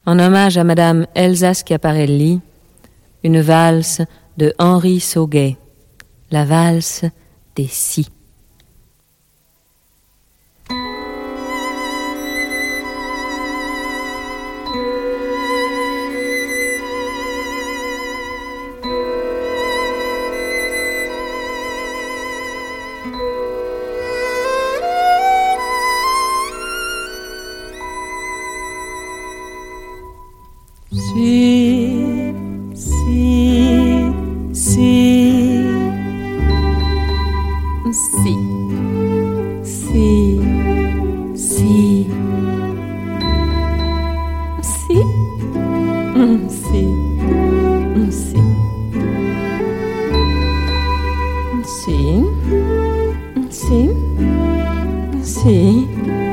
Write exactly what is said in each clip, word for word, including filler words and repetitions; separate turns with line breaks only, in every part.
en hommage à Madame Elsa Schiaparelli, une valse de Henri Sauguet, la valse des si.
Si, si, si, si, si, si, si, mm, si, mm, si, sì, mm, sì, mm, sì,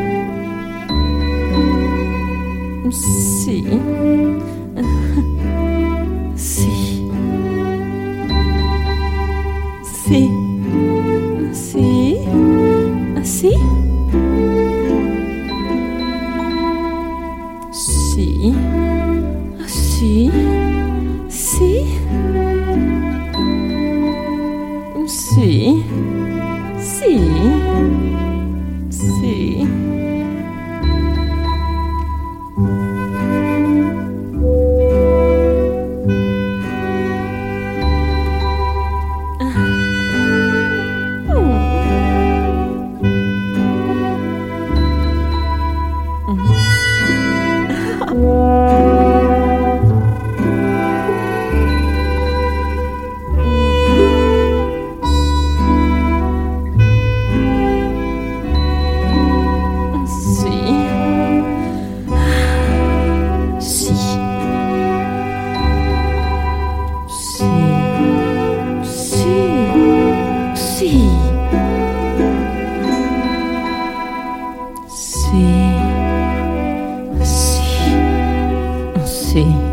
mm, sì. Sì, sì, sì, sì, sì, sì, sì, sì, sì. Sì, sì, sì.